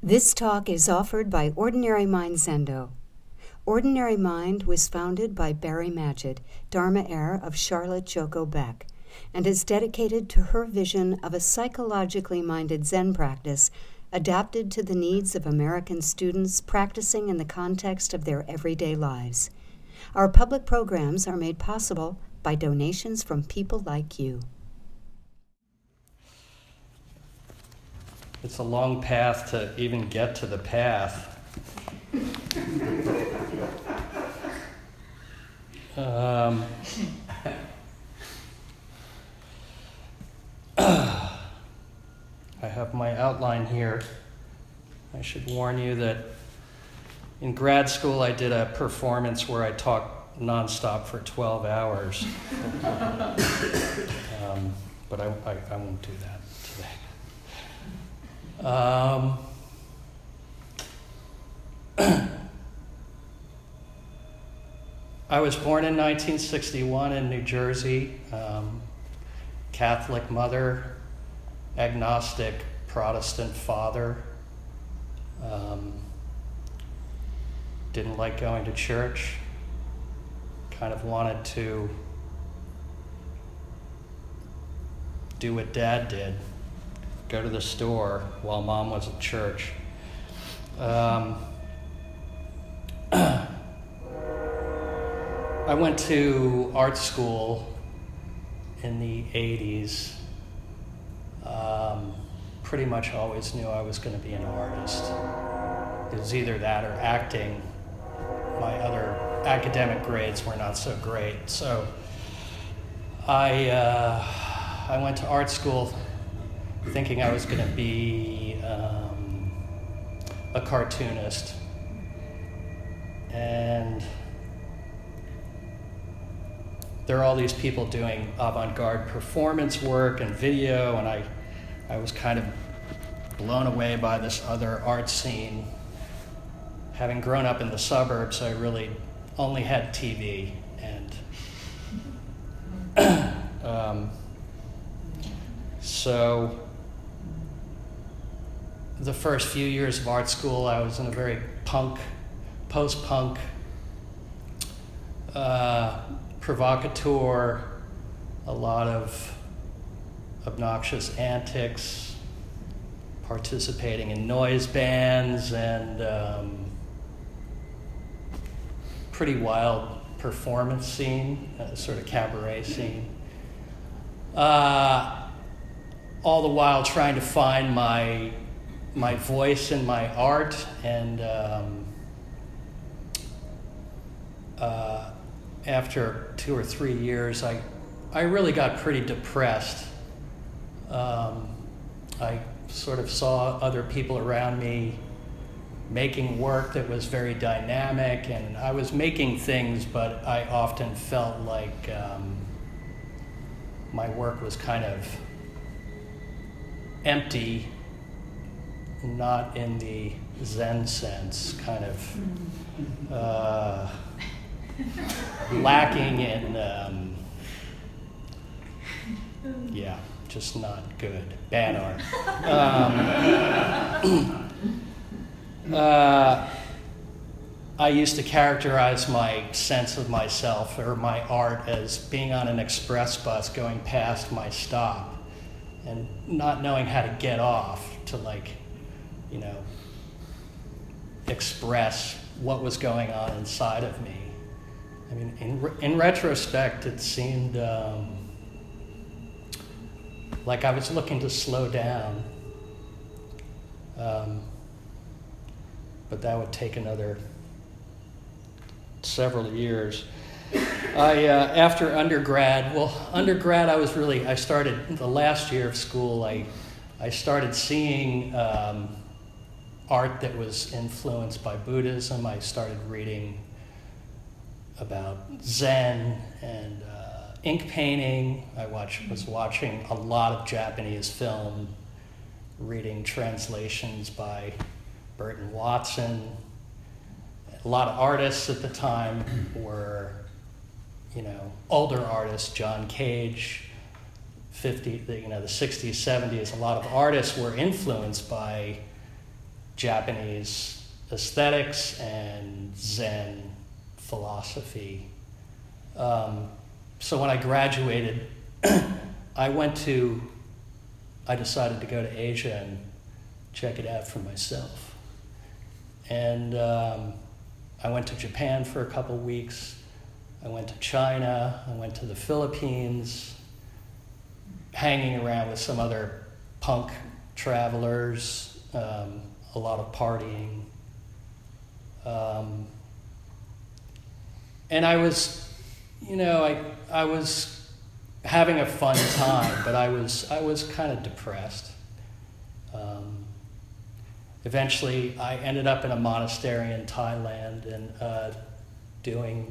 This talk is offered by Ordinary Mind Zendo. Ordinary Mind was founded by Barry Magid, Dharma heir of Charlotte Joko Beck, and is dedicated to her vision of a psychologically minded Zen practice adapted to the needs of American students practicing in the context of their everyday lives. Our public programs are made possible by donations from people like you. It's a long path to even get to the path. I have my outline here. I should warn you that in grad school I did a performance where I talked nonstop for 12 hours. But I won't do that today. I was born in 1961 in New Jersey. Catholic mother, agnostic Protestant father. Didn't like going to church. Kind of wanted to do what Dad did. Go to the store while Mom was at church. I went to art school in the 80s. Pretty much always knew I was going to be an artist. It was either that or acting. My other academic grades were not so great. So I went to art school thinking I was going to be a cartoonist. And there are all these people doing avant-garde performance work and video, and I was kind of blown away by this other art scene. Having grown up in the suburbs, I really only had TV, and so the first few years of art school, I was in a very punk, post-punk, provocateur, a lot of obnoxious antics, participating in noise bands, and pretty wild performance scene, sort of cabaret scene. All the while trying to find my voice in my art, and after 2 or 3 years, I really got pretty depressed. I sort of saw other people around me making work that was very dynamic, and I was making things, but I often felt like my work was kind of empty, not in the Zen sense, kind of lacking in, just not good. Bad art. I used to characterize my sense of myself or my art as being on an express bus going past my stop and not knowing how to get off to express what was going on inside of me. I mean, in retrospect, it seemed like I was looking to slow down, but that would take another several years. After undergrad, I started the last year of school, I started seeing art that was influenced by Buddhism. I started reading about Zen and ink painting. I was watching a lot of Japanese film, reading translations by Burton Watson. A lot of artists at the time were, older artists, John Cage, the 60s, 70s. A lot of artists were influenced by Japanese aesthetics and Zen philosophy. So when I graduated, I decided to go to Asia and check it out for myself. And I went to Japan for a couple weeks. I went to China. I went to the Philippines, hanging around with some other punk travelers, a lot of partying. And I was, I was having a fun time, but I was kind of depressed. Eventually, I ended up in a monastery in Thailand and doing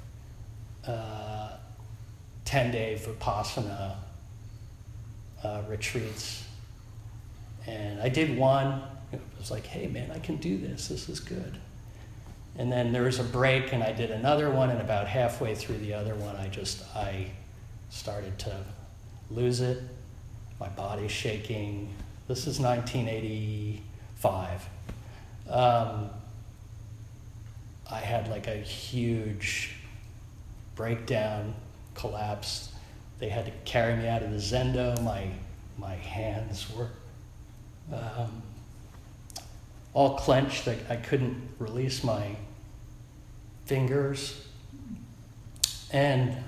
10-day Vipassana retreats. And I did one. It was like, hey, man, I can do this. This is good. And then there was a break, and I did another one, and about halfway through the other one, I started to lose it. My body's shaking. This is 1985. I had like a huge breakdown, collapse. They had to carry me out of the zendo. My hands were all clenched. I couldn't release my fingers. And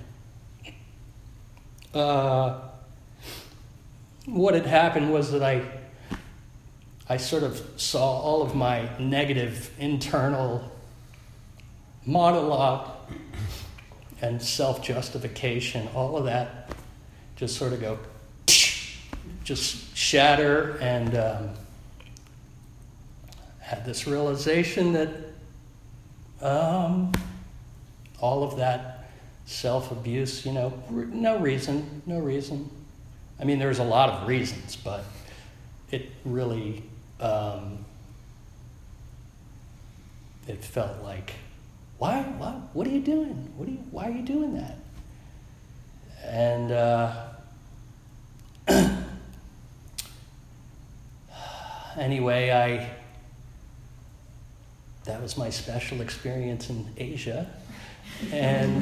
what had happened was that I sort of saw all of my negative internal monologue and self-justification, all of that just sort of go, just shatter, and had this realization that all of that self-abuse, no reason. I mean, there's a lot of reasons, but it really, it felt like, why? What are you doing? Why are you doing that? And anyway, that was my special experience in Asia, and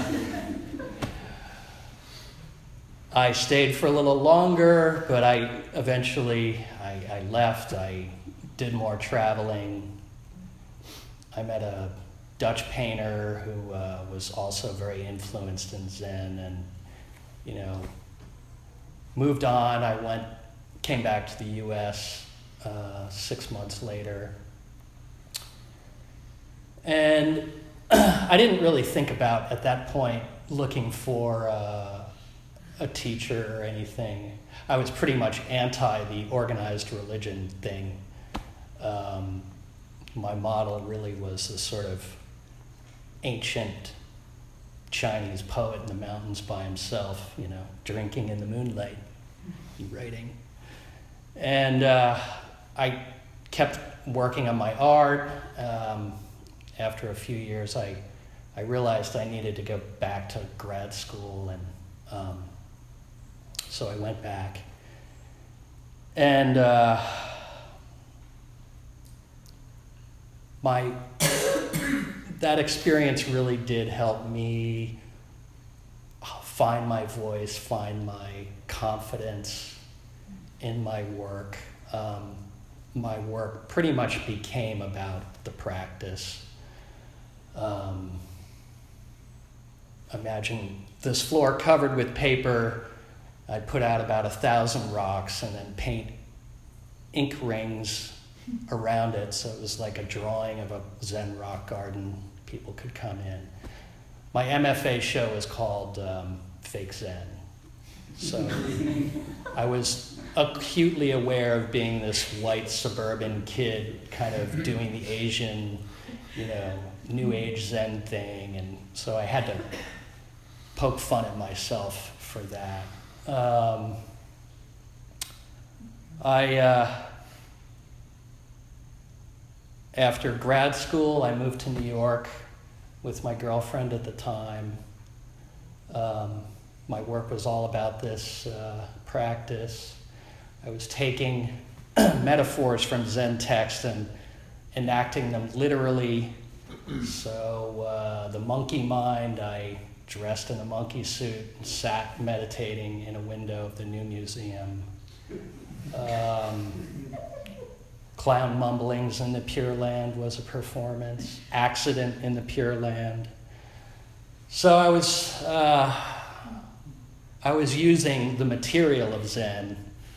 I stayed for a little longer, but I eventually left. I did more traveling. I met a Dutch painter who was also very influenced in Zen, and moved on. Came back to the U.S. 6 months later, and I didn't really think about at that point looking for a teacher or anything. I was pretty much anti the organized religion thing. My model really was this sort of ancient Chinese poet in the mountains by himself, drinking in the moonlight and writing. And I kept working on my art. After a few years, I realized I needed to go back to grad school, and so I went back. And that experience really did help me find my voice, find my confidence in my work. My work pretty much became about the practice. Imagine this floor covered with paper. I'd put out about 1,000 rocks and then paint ink rings around it, so it was like a drawing of a Zen rock garden. People could come in. My MFA show is called Fake Zen. So I was acutely aware of being this white suburban kid kind of doing the Asian, New Age Zen thing, and so I had to poke fun at myself for that. After grad school, I moved to New York with my girlfriend at the time. My work was all about this practice. I was taking metaphors from Zen text and enacting them literally. So the monkey mind, I dressed in a monkey suit and sat meditating in a window of the new museum. Clown Mumblings in the Pure Land was a performance. Accident in the Pure Land. So I was using the material of Zen,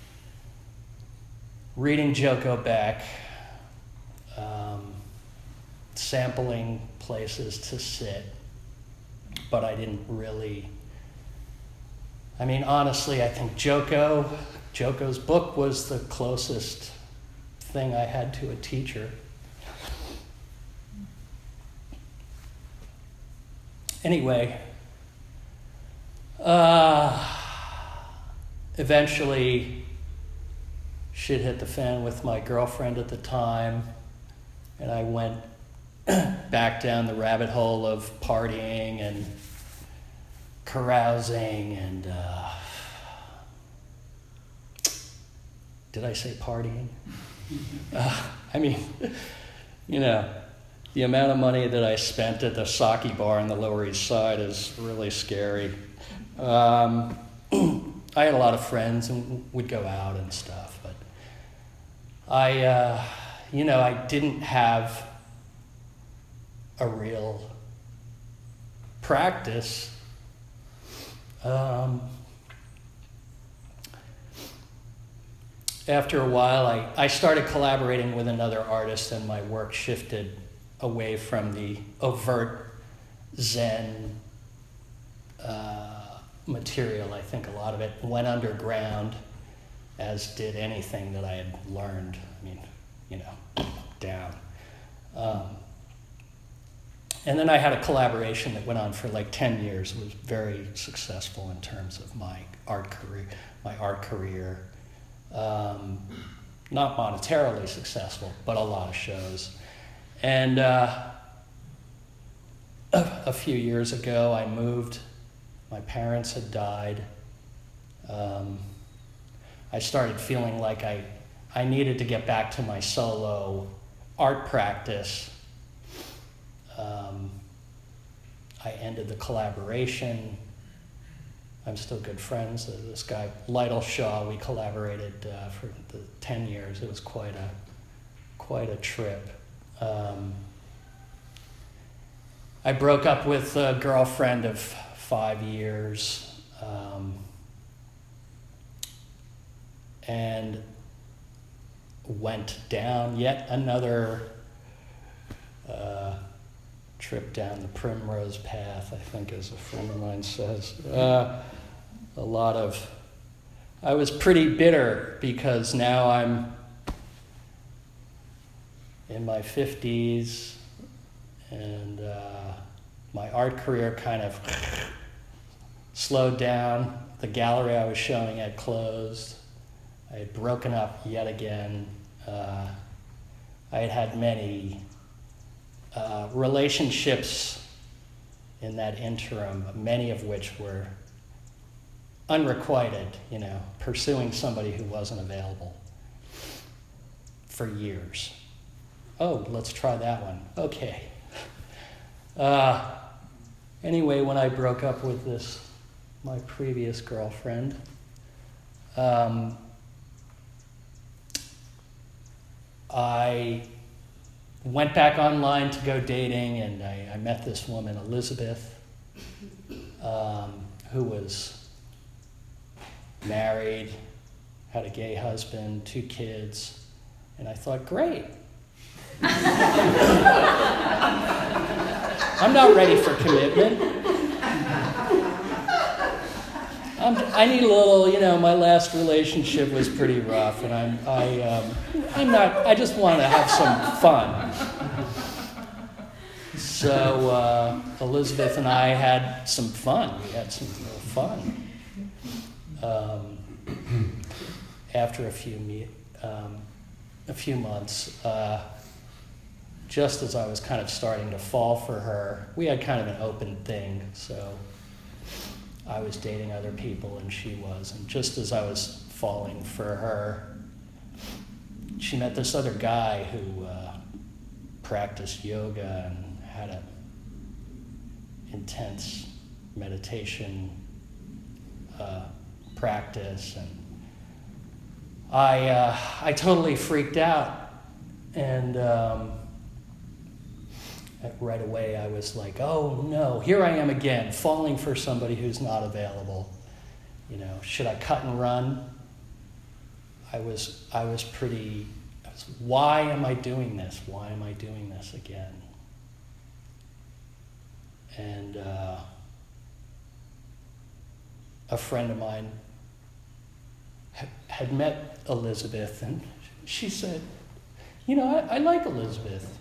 reading Joko Beck, sampling places to sit, but I didn't really. I mean, honestly, I think Joko's book was the closest thing I had to a teacher. Anyway, eventually shit hit the fan with my girlfriend at the time, and I went back down the rabbit hole of partying and carousing and did I say partying? I mean, the amount of money that I spent at the sake bar on the Lower East Side is really scary. I had a lot of friends and would go out and stuff, but I didn't have a real practice. After a while, I started collaborating with another artist, and my work shifted away from the overt Zen material. I think a lot of it went underground, as did anything that I had learned. I mean, down. And then I had a collaboration that went on for like 10 years. It was very successful in terms of my art career. Not monetarily successful, but a lot of shows. And a few years ago, I moved. My parents had died. I started feeling like I needed to get back to my solo art practice. I ended the collaboration. I'm still good friends. This guy, Lytle Shaw, we collaborated for the 10 years. It was quite a trip. I broke up with a girlfriend of 5 years, and went down yet another trip down the primrose path, I think, as a friend of mine says. I was pretty bitter because now I'm in my 50s and my art career kind of slowed down. The gallery I was showing had closed. I had broken up yet again. I had had many relationships in that interim, many of which were unrequited, pursuing somebody who wasn't available for years. Oh, let's try that one. Okay. Anyway, when I broke up with my previous girlfriend, I went back online to go dating, and I met this woman, Elizabeth, who was married, had a gay husband, 2 kids, and I thought, great. I'm not ready for commitment. I need a little, my last relationship was pretty rough, and I just want to have some fun. So Elizabeth and I had some fun. We had some real fun. After a few months, just as I was kind of starting to fall for her, we had kind of an open thing, so I was dating other people and she was, and just as I was falling for her, she met this other guy who practiced yoga and had a intense meditation practice, and I totally freaked out, and right away I was like, oh no, here I am again, falling for somebody who's not available. Should I cut and run? Why am I doing this? Why am I doing this again? And a friend of mine had met Elizabeth, and she said, I like Elizabeth,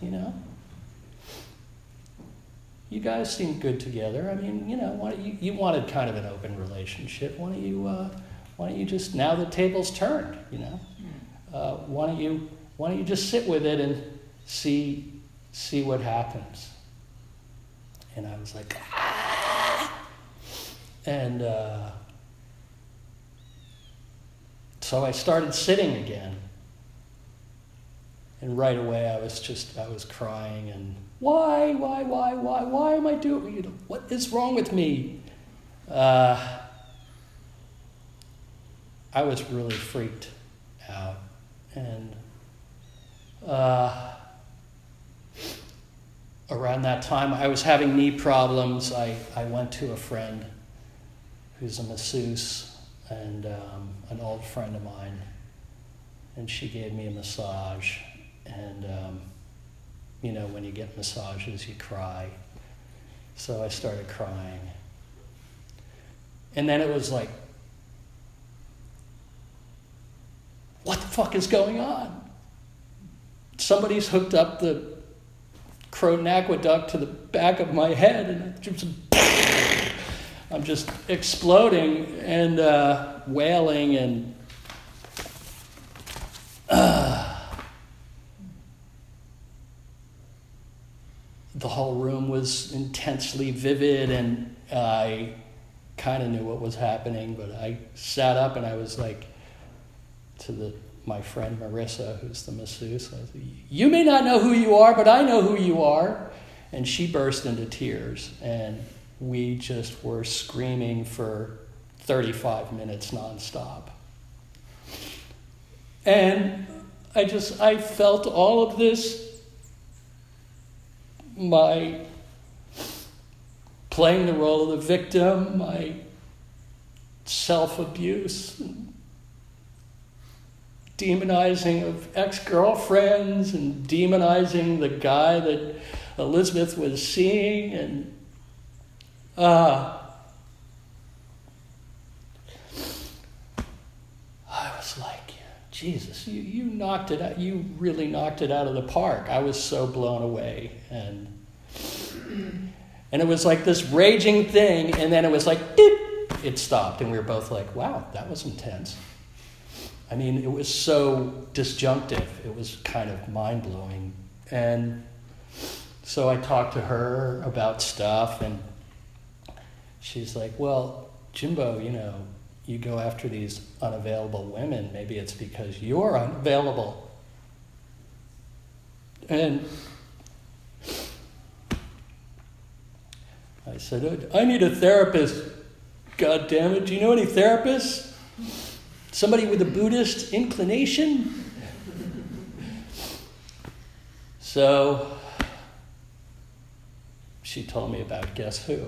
You guys seem good together. I mean, you wanted kind of an open relationship. Why don't you just, now the table's turned, why don't you just sit with it and see what happens? And I was like, ah! And so I started sitting again. And right away I was crying, and why am I doing, what is wrong with me? I was really freaked out. And around that time, I was having knee problems. I went to a friend who's a masseuse, and an old friend of mine, and she gave me a massage. And when you get massages, you cry. So I started crying. And then it was like, what the fuck is going on? Somebody's hooked up the Croton Aqueduct to the back of my head, and I'm just exploding and wailing, and the whole room was intensely vivid, and I kind of knew what was happening, but I sat up and I was like, to my friend Marissa, who's the masseuse, I was like, you may not know who you are, but I know who you are. And she burst into tears, and we just were screaming for 35 minutes nonstop. And I felt all of this, my playing the role of the victim, my self-abuse, demonizing of ex-girlfriends, and demonizing the guy that Elizabeth was seeing, and I was like, Jesus, you knocked it out. You really knocked it out of the park. I was so blown away, and it was like this raging thing, and then it was like, it stopped, and we were both like, wow, that was intense. I mean, it was so disjunctive. It was kind of mind-blowing. And so I talked to her about stuff, and she's like, well, Jimbo, you go after these unavailable women. Maybe it's because you're unavailable. And I said, I need a therapist. God damn it. Do you know any therapists? Somebody with a Buddhist inclination? So she told me about Guess Who.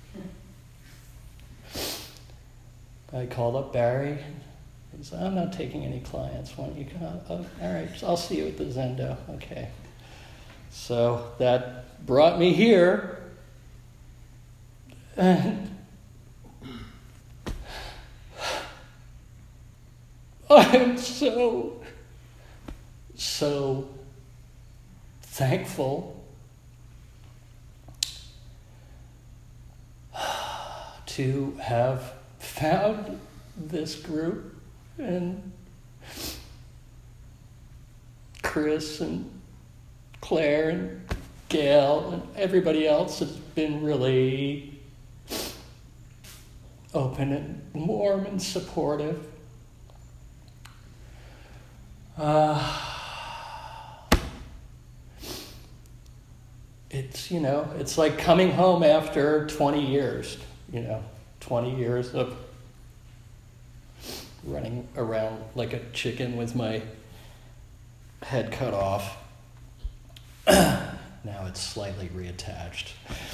I called up Barry. He said, I'm not taking any clients. Why don't you come? Oh, all right, I'll see you at the Zendo. Okay. So that brought me here. And I am so thankful to have found this group, and Chris and Claire and Gail and everybody else has been really open and warm and supportive. it's like coming home after 20 years, 20 years of running around like a chicken with my head cut off. Now it's slightly reattached.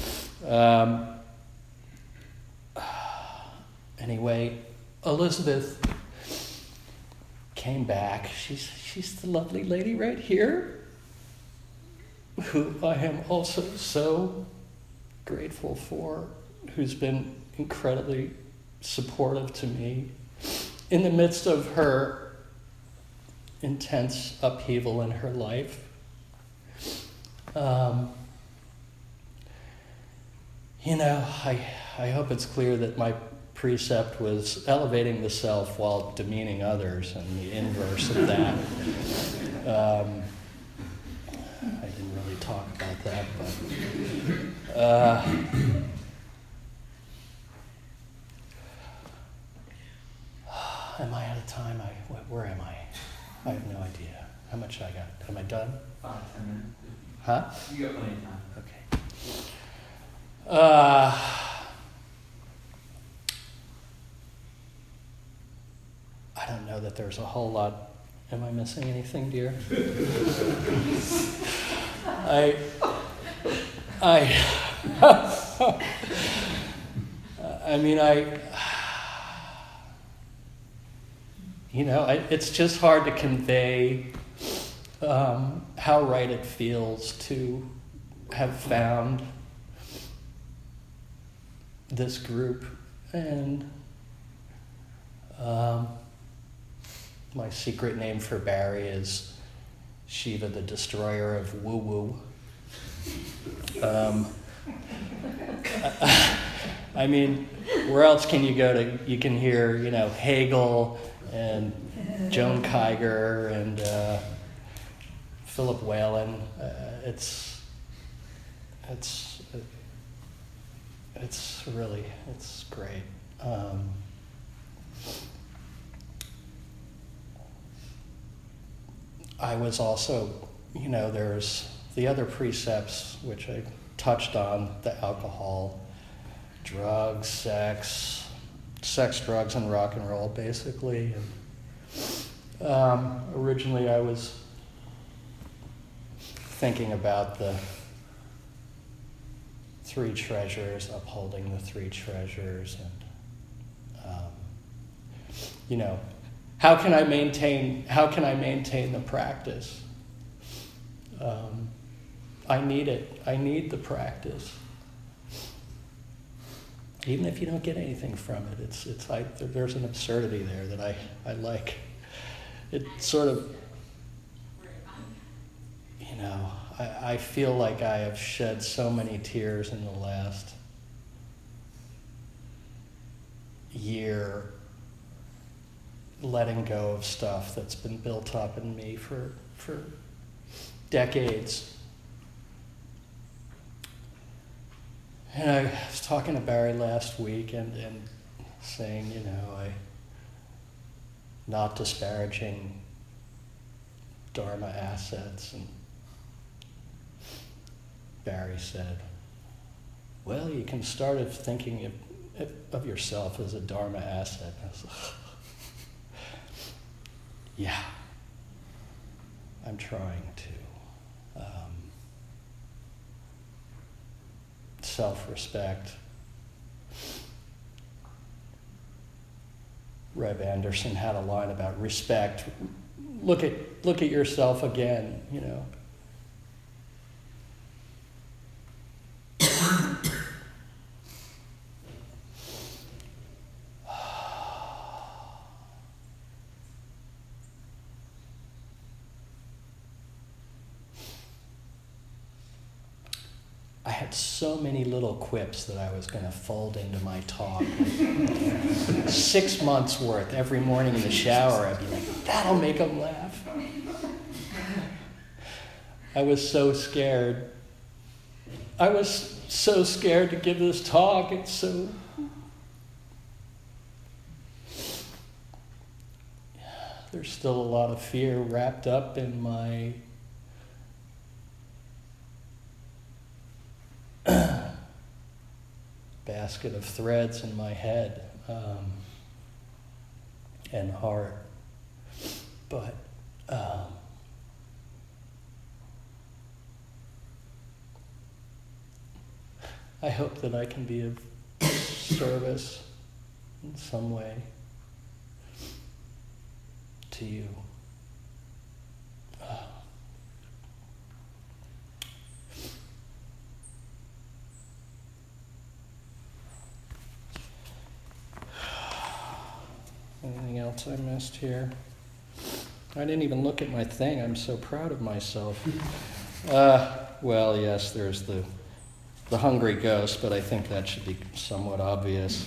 Anyway, Elizabeth came back. She's the lovely lady right here, who I am also so grateful for, who's been incredibly supportive to me in the midst of her intense upheaval in her life. I hope it's clear that my precept was elevating the self while demeaning others, and the inverse of that. I didn't really talk about that, but am I out of time? Where am I? I have no idea. How much I got? Am I done? 5-10 minutes. Huh? You got plenty of time. Okay. I don't know that there's a whole lot. Am I missing anything, dear? It's just hard to convey how right it feels to have found this group, and my secret name for Barry is Shiva, the destroyer of woo-woo. Where else can you go to? You can hear, Hegel and Joan Kiger and Philip Whalen. It's great. I was also, there's the other precepts which I touched on: the alcohol, drugs, sex, drugs, and rock and roll, basically. And originally, I was thinking about the three treasures, upholding the three treasures, and how can I maintain the practice? I need it. I need the practice. Even if you don't get anything from it, there's an absurdity there that I like. It sort of, I feel like I have shed so many tears in the last year, letting go of stuff that's been built up in me for decades. And I was talking to Barry last week and saying, not disparaging Dharma assets, and Barry said, well, you can start thinking of yourself as a Dharma asset. I was like, yeah, I'm trying to. Self-respect. Rev Anderson had a line about respect. Look at yourself again, I had so many little quips that I was going to fold into my talk. 6 months worth every morning in the shower. I'd be like, that'll make them laugh. I was so scared. I was so scared to give this talk. There's still a lot of fear wrapped up in my basket of threads in my head and heart. But I hope that I can be of service in some way to you. Anything else I missed here? I didn't even look at my thing. I'm so proud of myself. Well, yes, there's the hungry ghost, but I think that should be somewhat obvious.